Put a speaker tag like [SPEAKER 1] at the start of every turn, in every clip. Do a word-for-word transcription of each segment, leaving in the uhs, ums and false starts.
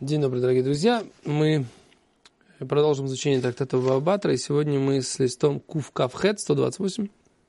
[SPEAKER 1] День добрый, дорогие друзья. Мы продолжим изучение трактата Бава Батра, и сегодня мы с листом Кув Кав Хет сто двадцать восемь.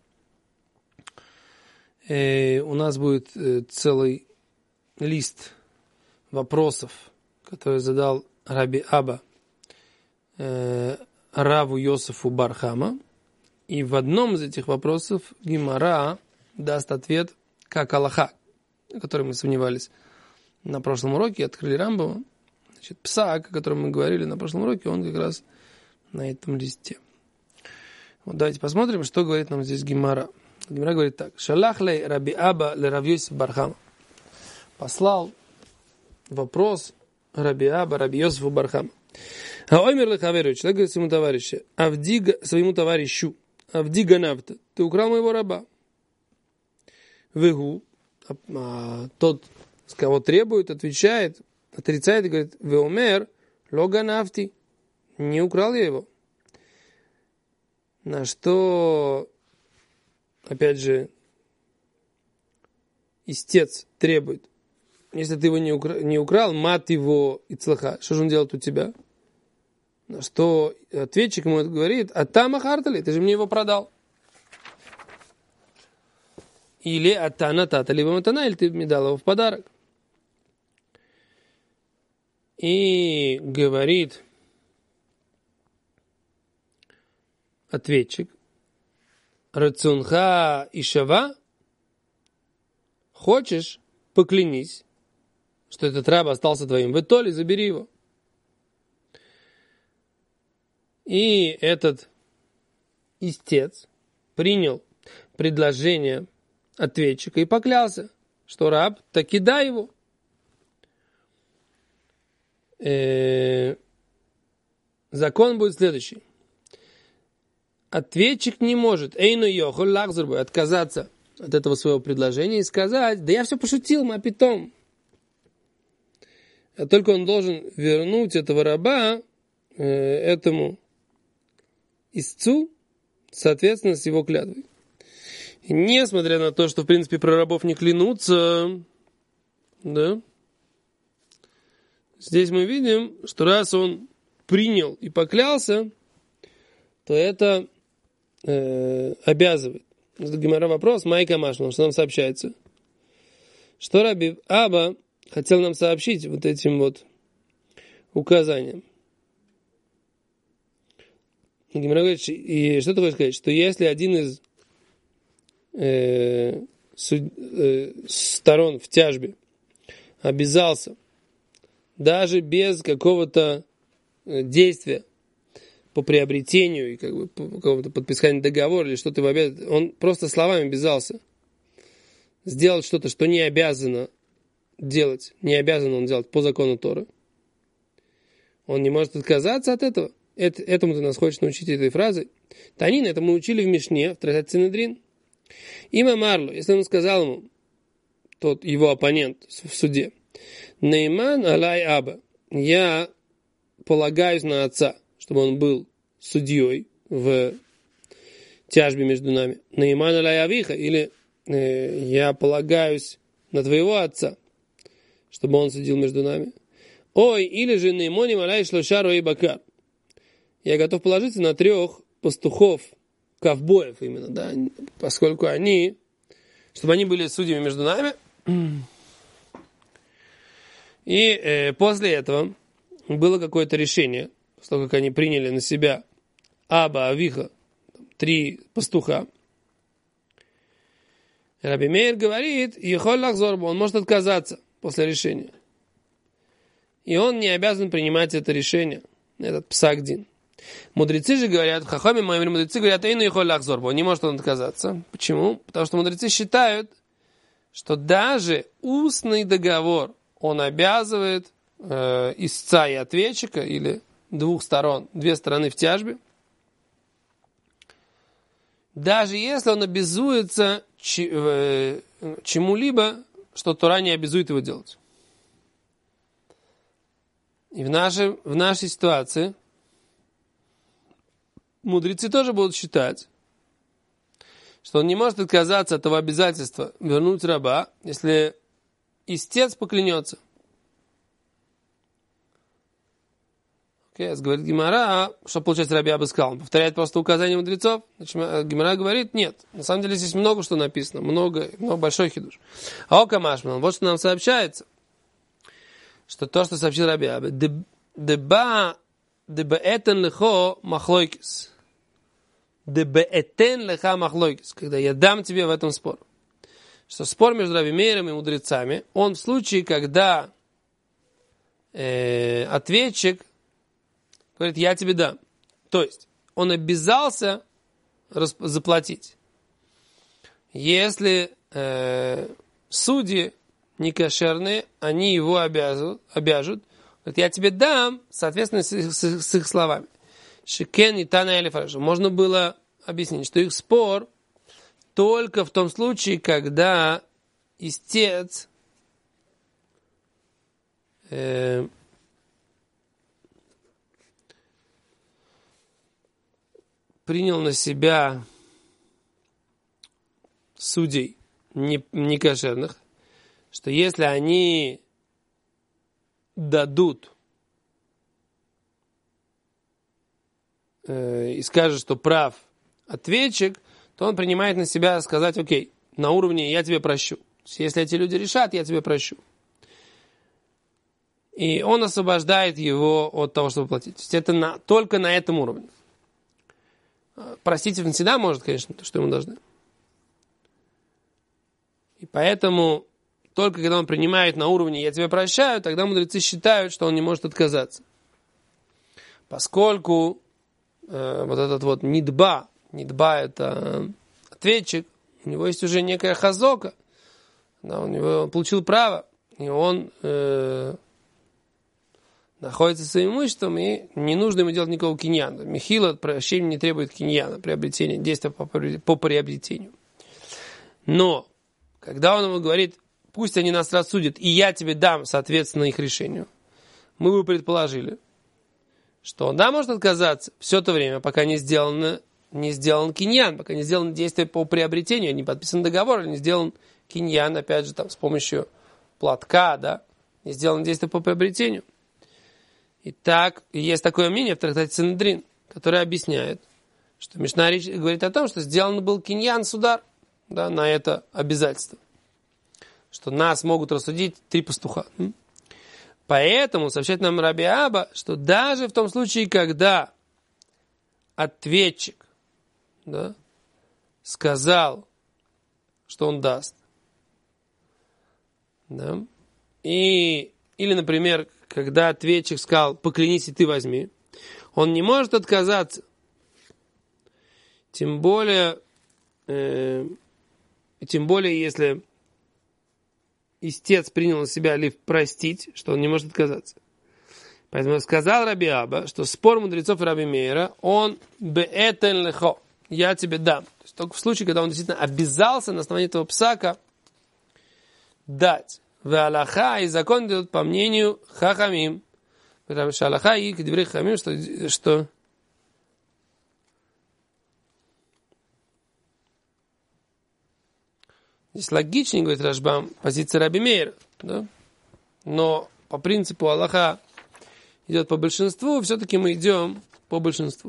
[SPEAKER 1] И у нас будет целый лист вопросов, который задал Раби Аба э, Раву Йосефу бар Хама. И в одном из этих вопросов Гемара даст ответ как алаха, о котором мы сомневались на прошлом уроке, открыли Рамбама. Значит, псак, о котором мы говорили на прошлом уроке, он как раз на этом листе. Вот давайте посмотрим, что говорит нам здесь Гемара. Гемара говорит так. Шалах лей Раби Аба ле Рав Йосеф бар Хама. Послал вопрос Раби Аба Раби Йосефу бар Хама. А оймер ле хаверу, человек говорит своему товарищу, авди, своему товарищу, авди ганавта, ты украл моего раба. Вегу, а тот, с кого требует, отвечает, отрицает и говорит, веомер лога нафти, не украл я его. На что, опять же, истец требует, если ты его не украл, не украл, мат его и цлаха, что же он делает у тебя? На что ответчик ему говорит, а там ахартали, ты же мне его продал. Или атана тата, либо матана, или ты мне дал его в подарок. И говорит ответчик, рацунха ишава, хочешь, поклянись, что этот раб остался твоим, в итоле забери его. И этот истец принял предложение ответчика и поклялся, что раб таки дай его. Э-э- закон будет следующий. Ответчик не может эйну йохоль лахзарбой отказаться от этого своего предложения и сказать, да я все пошутил, мапитом. А только он должен вернуть этого раба э- этому истцу, соответственно, с его клятвой. И несмотря на то, что, в принципе, про рабов не клянутся, да, здесь мы видим, что раз он принял и поклялся, то это э, обязывает. Гемара вопрос, Майка Машма, что нам сообщается? Что Раби Аба хотел нам сообщить вот этим вот указанием. Гемара говорит, и что ты хочешь сказать? Что если один из э, суд, э, сторон в тяжбе обязался даже без какого-то действия по приобретению и как бы по какому-то подписанию договора или что-то в обяз... он просто словами обязался сделать что-то, что не обязано делать, не обязан он делать по закону Торы, он не может отказаться от этого. Это, этому ты нас хочешь научить этой фразой. Танин, это мы учили в Мишне, в трактате Синедрин. Има Марлу, если он сказал ему, тот его оппонент в суде, Нейман алай аба, я полагаюсь на отца, чтобы он был судьей в тяжбе между нами. Нейман алай авиха, или э, я полагаюсь на твоего отца, чтобы он судил между нами. Ой, или же неймоним алай шлошару и бакар. Я готов положиться на трех пастухов, ковбоев именно, да, поскольку они, чтобы они были судьями между нами. И э, после этого было какое-то решение, после того, как они приняли на себя Аба, Авиха, три пастуха. Раби Меир говорит, Ехоль лахзорбу, он может отказаться после решения. И он не обязан принимать это решение, этот псак-дин. Мудрецы же говорят, в Хахаме мои мудрецы говорят, эйну ехоль лахзорбу, не может он отказаться. Почему? Потому что мудрецы считают, что даже устный договор, он обязывает э, истца и ответчика, или двух сторон, две стороны в тяжбе, даже если он обязуется ч, э, чему-либо, что Тора не обязует его делать. И в нашей, в нашей ситуации мудрецы тоже будут считать, что он не может отказаться от того обязательства вернуть раба, если истец поклянется. Okay, говорит Гемара, что получается Раби Аба сказал? Он повторяет просто указания мудрецов. Значит, Гемара говорит, нет. На самом деле здесь много что написано. Много, много большой хидуш. А о Камашман, вот что нам сообщается. Что то, что сообщил Раби Аба. Деба дебаэтен лехо махлойкис. Дебаэтен леха махлойкис. Когда я дам тебе в этом спор. Что спор между Раби Мейром и мудрецами, он в случае, когда э, ответчик говорит, я тебе дам. То есть, он обязался расп- заплатить. Если э, судьи некошерные, они его обязывают, обяжут. Говорит, я тебе дам, соответственно, с, с, с их словами. Шикен и Тана Элифараш. Можно было объяснить, что их спор только в том случае, когда истец э, принял на себя судей некошерных, что если они дадут э, и скажут, что прав ответчик, то он принимает на себя сказать, окей, на уровне я тебе прощу. Если эти люди решат, я тебе прощу. И он освобождает его от того, чтобы платить. То есть это на, только на этом уровне. Простить он всегда может, конечно, то, что ему должны. И поэтому только когда он принимает на уровне «я тебя прощаю», тогда мудрецы считают, что он не может отказаться. Поскольку э, вот этот вот нидба, нидба это ответчик, у него есть уже некая хазока, да, у него, он получил право, и он э, находится своим имуществом, и не нужно ему делать никакого киньяна. Михила прощения не требует киньяна, приобретения, действия по, по приобретению. Но, когда он ему говорит, пусть они нас рассудят, и я тебе дам, соответственно, их решению, мы бы предположили, что он, да, может отказаться все то время, пока не сделано, не сделан киньян, пока не сделано действие по приобретению, не подписан договор, не сделан киньян, опять же, там, с помощью платка, да, не сделано действие по приобретению. Итак, есть такое мнение в трактате Синедрин, которое объясняет, что Мишна говорит о том, что сделан был киньян судар, да, на это обязательство. Что нас могут рассудить три пастуха. Поэтому сообщает нам Раби Аба, что даже в том случае, когда ответчик, да, сказал, что он даст, да, и, или, например, когда ответчик сказал, поклянись и ты возьми, он не может отказаться. Тем более, э, тем более, если истец принял на себя лиф простить, что он не может отказаться. Поэтому сказал Раби Аба, что спор мудрецов и Раби Мейра, он беэтен лехо, я тебе дам. То есть только в случае, когда он действительно обязался на основании этого псака дать. В Аллаха и закон идет по мнению Хахамим. Потому что Аллаха и Кедеврей Хахамим, что, что здесь логичнее, говорит Рашбам, позиция Раби Мейра, да? Но по принципу Аллаха идет по большинству, все-таки мы идем по большинству.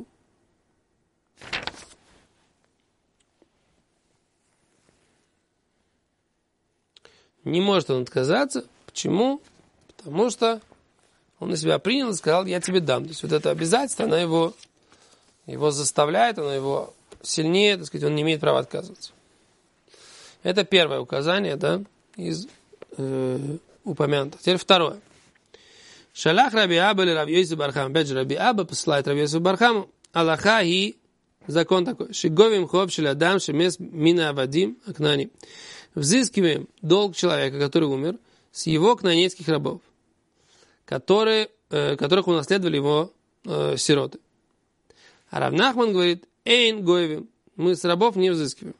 [SPEAKER 1] Не может он отказаться. Почему? Потому что он на себя принял и сказал, я тебе дам. То есть вот это обязательство, она его, его заставляет, она его сильнее, так сказать, он не имеет права отказываться. Это первое указание, да, из э, упомянутых. Теперь второе. Шалах Раби Аба или Раби Йосиф Бархам. Опять же, Раби Аба посылает Раби Йосиф Бархаму. Аллаха и закон такой. Шиговим хоп шелядам шемес мина авадим акнани. Взыскиваем долг человека, который умер, с его кнаанейских рабов, которые, э, которых унаследовали его э, сироты. А Рав Нахман говорит, эйн гоевим, мы с рабов не взыскиваем.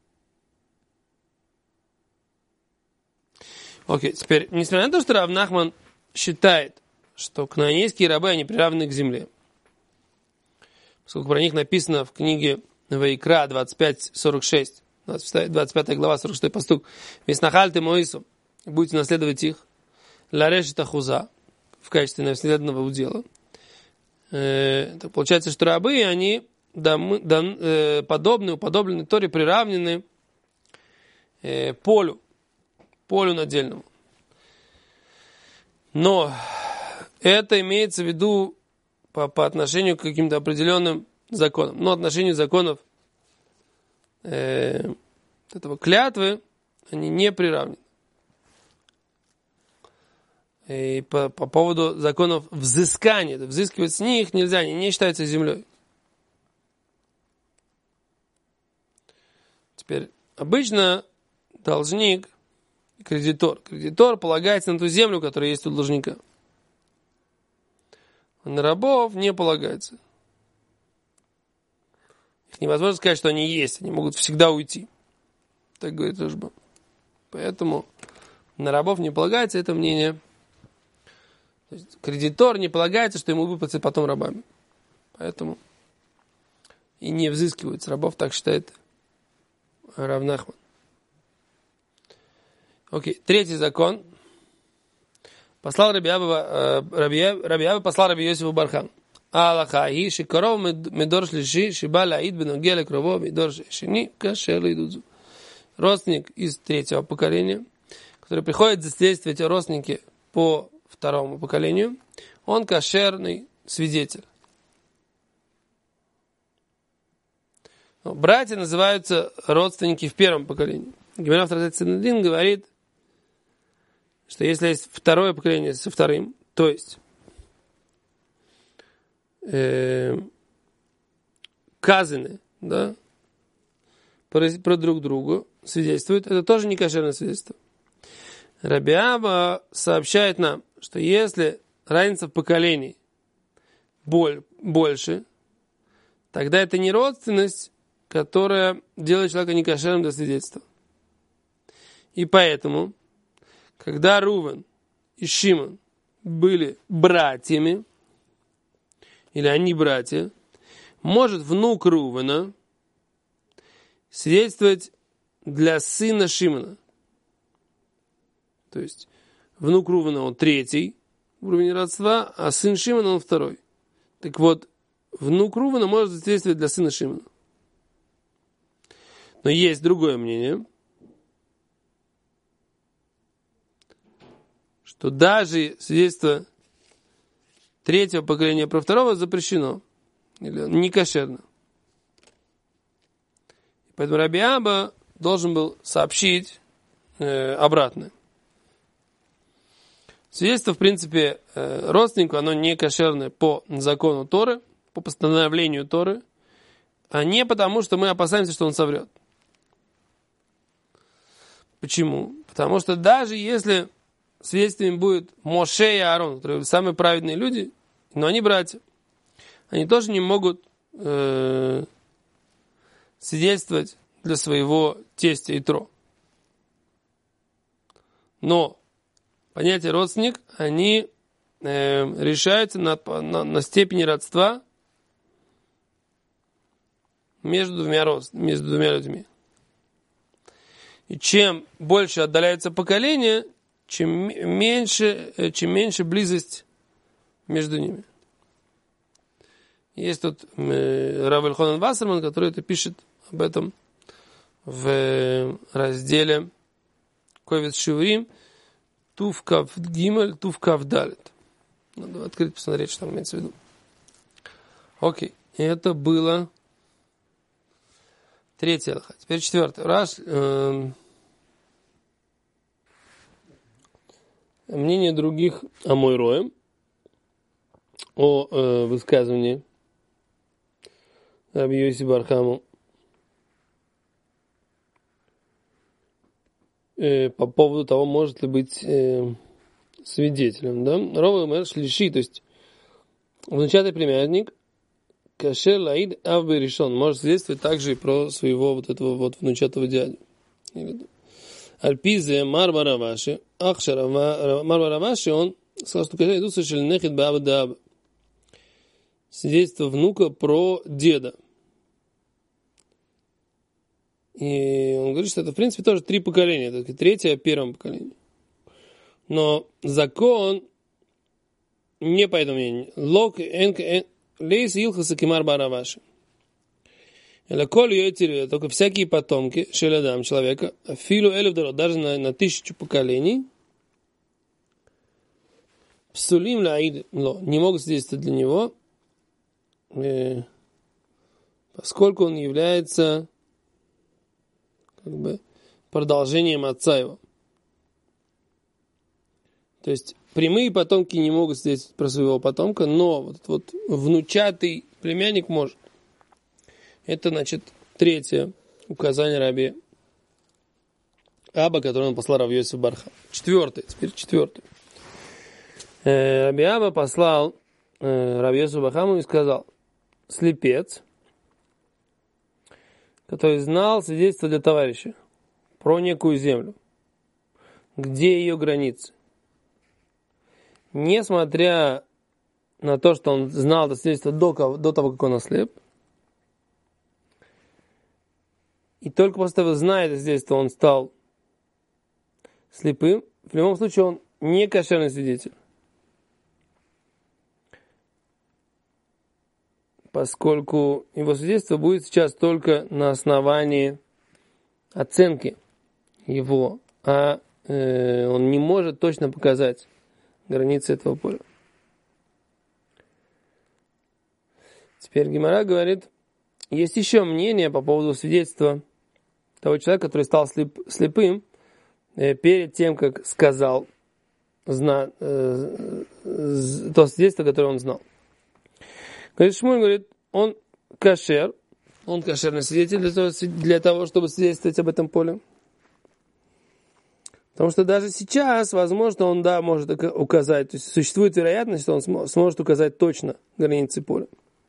[SPEAKER 1] Окей, теперь, несмотря на то, что Рав Нахман считает, что кнаанейские рабы, они приравнены к земле, поскольку про них написано в книге Ваикра двадцать пять сорок шесть, двадцать пятая глава, сорок шестой пастук. Веснахальты Моису, будете наследовать их. Ларешита хуза, в качестве наследного удела. Э, так получается, что рабы, они дам, дан, э, подобны, уподоблены Торе, приравнены э, полю, полю надельному. Но это имеется в виду по, по отношению к каким-то определенным законам. Но отношению законов э, этого клятвы, они не приравнены. И по, по поводу законов взыскания, взыскивать с них нельзя, они не считаются землей. Теперь, обычно должник, кредитор, кредитор полагается на ту землю, которая есть у должника. А на рабов не полагается. Их невозможно сказать, что они есть, они могут всегда уйти. Так говорит Рашба. Поэтому на рабов не полагается это мнение. То есть кредитор не полагается, что ему выплатят потом рабами. Поэтому и не взыскивают с рабов, так считает Рав Нахман. Окей, третий закон. Послал Раби Абба, Раби Абба послал Раби Йосифу Бархан. Аллаха и шикаров медор шлиши шибаля аид беногеля крово медор шини кашер лидудзу. Родственник из третьего поколения, который приходит засвидетельствовать о родственнике по второму поколению, он кошерный свидетель. Братья называются родственники в первом поколении. Гемара в трактате Санедрин говорит, что если есть второе поколение со вторым, то есть э, казаны, да, про, про друг друга свидетельствуют, это тоже не кошерное свидетельство. Раби Абба сообщает нам, что если разница в поколении боль, больше, тогда это не родственность, которая делает человека некошерным для свидетельства. И поэтому, когда Рувен и Шимон были братьями, или они братья, может внук Рувена свидетельствовать для сына Шимона. То есть внук Рувена он третий уровень родства, а сын Шимона он второй. Так вот, внук Рувена может свидетельствовать для сына Шимона. Но есть другое мнение, что даже свидетельство третьего поколения про второго запрещено, или не кошерно. Поэтому Раби Абба должен был сообщить э, обратно. Свидетельство, в принципе, э, родственнику, оно не кошерное по закону Торы, по постановлению Торы, а не потому, что мы опасаемся, что он соврет. Почему? Потому что даже если свидетельствами будет Моше и Аарон, которые самые праведные люди, но они братья, они тоже не могут э, свидетельствовать для своего тестя Итро. Но понятие родственник, они э, решаются на, на, на степени родства между двумя, рост, между двумя людьми. И чем больше отдаляется поколение, чем меньше, чем меньше близость между ними. Есть тут э, Рав Эльхонан Вассерман, который это пишет об этом в разделе Ковец Шиурим Тув Кав Гимель, Тув Кав Далет. Надо открыть, посмотреть, что там имеется в виду. Окей. Это было третья алаха. Теперь четвертая. Раш, э, мнение других о Мойроем, о э, высказывании Раби Йоси Бархаму э, по поводу того, может ли быть э, свидетелем. Да? Рова Мэр Шлиши, то есть внучатый племянник, Кашер Лаид Авбе решен, может свидетельствовать также и про своего вот этого вот внучатого дядю. Альпизе Марба Раваши, Ахшара Марба Раваши, он сказал, что Кашер идут совершили нехид баба даба. Свидетельство внука про деда. И он говорит, что это в принципе тоже три поколения, это третье, первое поколение. Но закон не по этому мнению. Лок Лейс Илхаса Кимар Бараваши. Только всякие потомки Шелядам человека, Филу Элевдород, даже на, на тысячу поколений, Псулим Лаид, не могут свидетельствовать для него, э, поскольку он является как бы продолжением отца его. То есть прямые потомки не могут свидетельствовать про своего потомка, но вот, вот внучатый племянник может. Это, значит, третье указание Раби Аба, которое он послал Рав Йосеф Барха. Четвертое, теперь четвертое. Э, Раби Аба послал э, Рав Йосефу Бархаму и сказал: слепец, который знал свидетельство для товарища про некую землю, где ее границы. Несмотря на то, что он знал это свидетельство до, до того, как он ослеп, и только после того, зная это свидетельство, он стал слепым, в любом случае он не кошерный свидетель. Поскольку его свидетельство будет сейчас только на основании оценки его, а э, он не может точно показать границы этого поля. Теперь Гемара говорит, есть еще мнение по поводу свидетельства того человека, который стал слеп, слепым э, перед тем, как сказал зна, э, э, то свидетельство, которое он знал. Говорит, Шмуль говорит, он кошер, он кошерный свидетель для того, для того, чтобы свидетельствовать об этом поле. Потому что даже сейчас, возможно, он, да, может указать, то есть существует вероятность, что он сможет указать точно границы поля.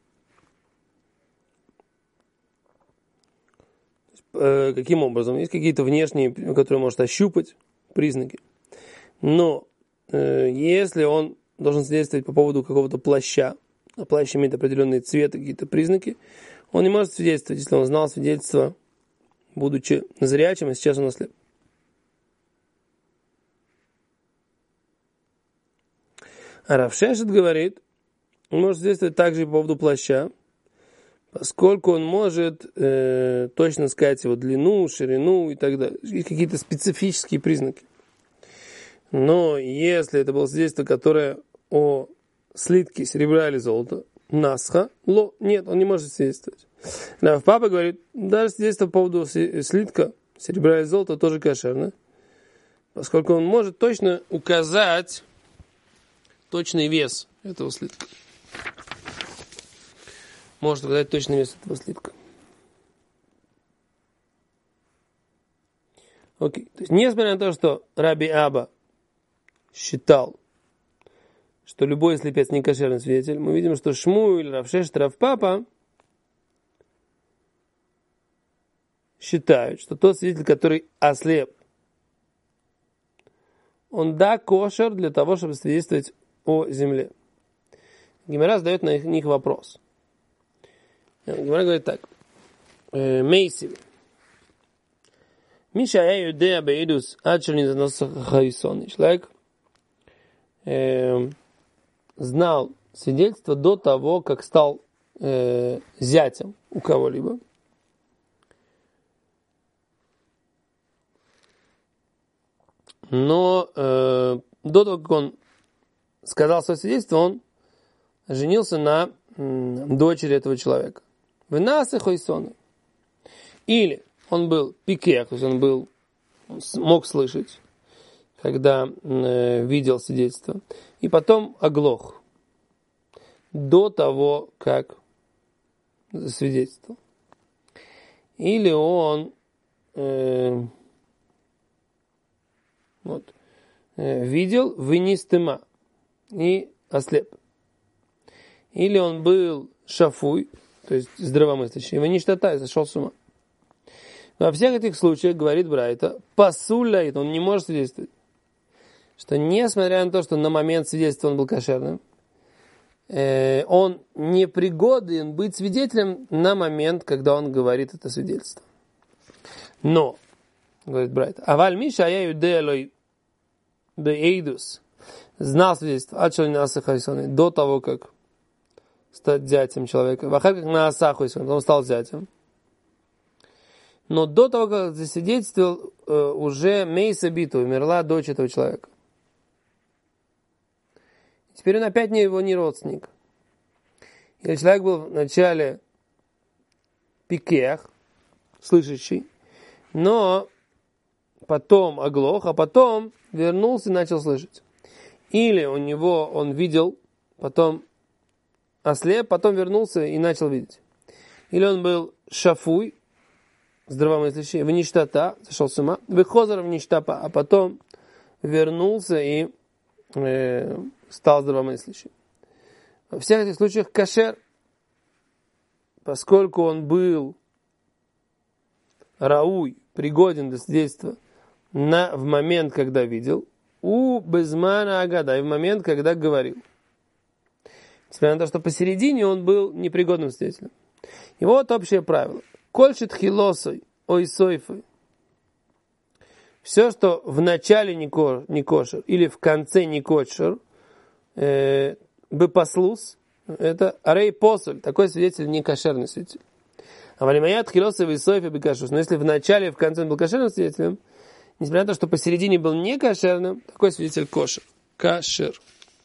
[SPEAKER 1] Э, каким образом? Есть какие-то внешние, которые может ощупать признаки. Но э, если он должен свидетельствовать по поводу какого-то плаща, а плащ имеет определенный цвет и какие-то признаки, он не может свидетельствовать, если он знал свидетельство, будучи зрячим, а сейчас он ослеп. А Рав Шешет говорит, он может свидетельствовать также и по поводу плаща, поскольку он может э, точно сказать его длину, ширину и так далее. Есть какие-то специфические признаки. Но если это было свидетельство, которое о слитке серебра или золота, насха, ло, нет, он не может свидетельствовать. Рав Папа говорит, даже свидетельство по поводу слитка серебра или золота тоже кошерно, поскольку он может точно указать точный вес этого слитка. Может указать точный вес этого слитка. Окей. То есть, несмотря на то, что Раби Аба считал, что любой слепец не кошерный свидетель, мы видим, что Шмуэль, Рав Шешет, Рав Папа считают, что тот свидетель, который ослеп, он да кошер для того, чтобы свидетельствовать о земле. Гемара задает на них вопрос. Гемара говорит так. Мейсив. Миша я юдея бейдус ачерни заносса харисонный. Человек э, знал свидетельство до того, как стал э, зятем у кого-либо. Но э, до того, как он сказал свое свидетельство, он женился на м, дочери этого человека. Вынасы хойсоны. Или он был пикех, то есть он был, он мог слышать, когда э, видел свидетельство. И потом оглох. До того, как засвидетельствовал. Или он э, вот, э, видел вынистыма и ослеп. Или он был шафуй, то есть здравомыслящий, его не считает, сошел с ума. Во всех этих случаях, говорит Брайта, пасуляет, он не может свидетельствовать, что несмотря на то, что на момент свидетельства он был кошерным, э, он не пригоден быть свидетелем на момент, когда он говорит это свидетельство. Но, говорит Брайта, аваль миша я юдеэлой бейдус, знал свидетельство, до того, как стать зятем человека. Вахар как на Асаху, если он стал зятем. Но до того, как засвидетельствовал, уже Мейса Биту, умерла дочь этого человека. Теперь он опять не его не родственник. Или человек был вначале пикех, слышащий, но потом оглох, а потом вернулся и начал слышать. Или у него он видел, потом ослеп, потом вернулся и начал видеть. Или он был шафуй, здравомыслящий, в ништата, сошел с ума, выхозер в ништапа, а потом вернулся и э, стал здравомыслящим. Во всех этих случаях кашер, поскольку он был рауй, пригоден для свидетельства на, в момент, когда видел, у безмана агада, и в момент, когда говорил. Несмотря на то, что посередине он был непригодным свидетелем. И вот общее правило. Кольшит хилосой, ой сойфой. Все, что в начале не, ко, не кошер или в конце не кошер, э, бы послус, это арей посоль. Такой свидетель не кошерный свидетель. А валимаят хилосой и сойфой бы кашуш. Но если в начале и в конце он был кошерным свидетелем, несмотря на то, что посередине был не кошерным, такой свидетель кошер. Кашер.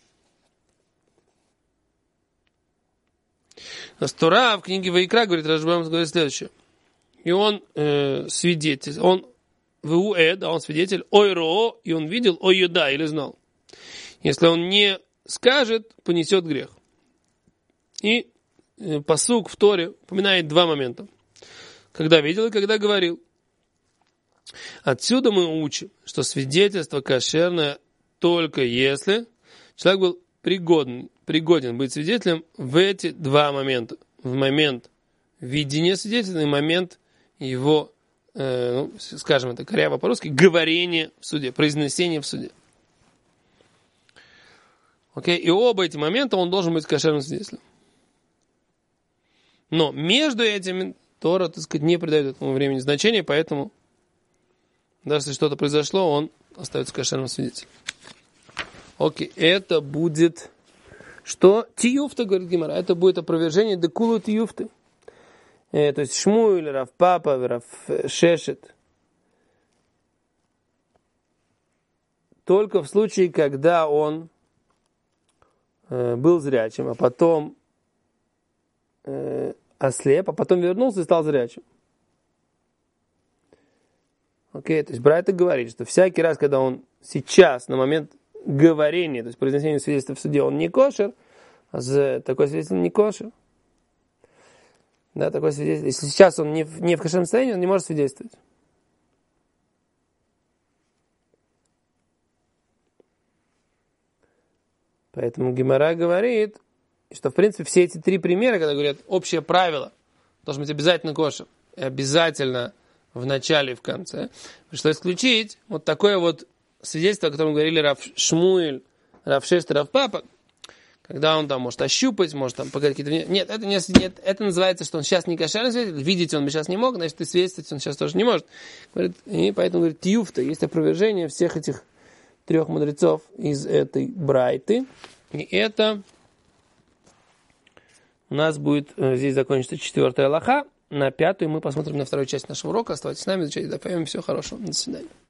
[SPEAKER 1] Тора в книге Ваикра говорит, Рашбам говорит следующее. И он э, свидетель, он вуэд, а он свидетель, ойро, и он видел, ойюда, или знал. Если он не скажет, понесет грех. И э, пасук в Торе упоминает два момента. Когда видел и когда говорил. Отсюда мы учим, что свидетельство кошерное только если человек был пригоден, пригоден быть свидетелем в эти два момента. В момент видения свидетеля и момент его, э, ну, скажем это коряво по-русски, говорения в суде, произнесения в суде. Окей? И оба эти момента он должен быть кошерным свидетелем. Но между этими Тора, так сказать, не придает этому времени значения, поэтому даже если что-то произошло, он остается кошерным свидетелем. Окей, это будет... Что? Тиюфта, говорит Гемара, это будет опровержение декулу тиюфты. Э, то есть Шмуэль, Рав Папа, Рав Шешет. Только в случае, когда он э, был зрячим, а потом э, ослеп, а потом вернулся и стал зрячим. Окей, то есть Брайта говорит, что всякий раз, когда он сейчас, на момент говорения, то есть произнесения свидетельства в суде, он не кошер, а за такой свидетель не кошер. Да, такой свидетель. Если сейчас он не в, не в кошерном состоянии, он не может свидетельствовать. Поэтому Гемара говорит, что, в принципе, все эти три примера, когда говорят общее правило, должен быть обязательно кошер, и обязательно в начале и в конце, что исключить вот такое вот свидетельство, о котором говорили Рав Шмуэль, Рав Шешет, Рав Папа, когда он там может ощупать, может там показать какие-то... Нет, это, не, нет, это называется, что он сейчас не кошерный свидетель, видеть он сейчас не мог, значит, и свидетельствовать он сейчас тоже не может. Говорит, и поэтому, говорит, тиюфта, есть опровержение всех этих трех мудрецов из этой брайты, и это у нас будет здесь закончится четвертая алаха, на пятую мы посмотрим на вторую часть нашего урока. Оставайтесь с нами, изучайте, допоем, всего хорошего, до свидания.